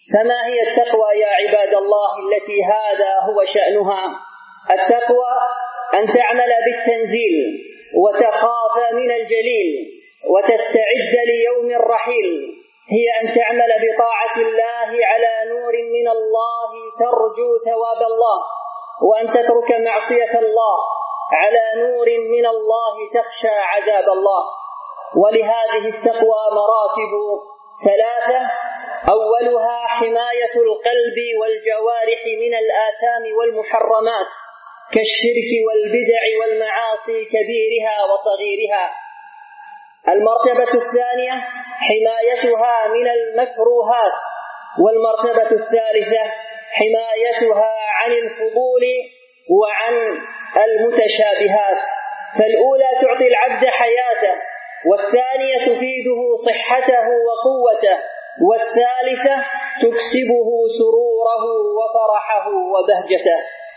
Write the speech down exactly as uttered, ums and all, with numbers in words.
فما هي التقوى يا عباد الله التي هذا هو شأنها؟ التقوى أن تعمل بالتنزيل وتخاف من الجليل وتستعد ليوم الرحيل، هي أن تعمل بطاعة الله على نور من الله ترجو ثواب الله، وأن تترك معصية الله على نور من الله تخشى عذاب الله. ولهذه التقوى مراتب ثلاثة: أولها حماية القلب والجوارح من الآثام والمحرمات كالشرك والبدع والمعاصي كبيرها وصغيرها. المرتبة الثانية حمايتها من المكروهات. والمرتبة الثالثة حمايتها عن الفضول وعن المتشابهات. فالأولى تعطي العبد حياته، والثانية تفيده صحته وقوته، والثالثة تكسبه سروره وفرحه وبهجته.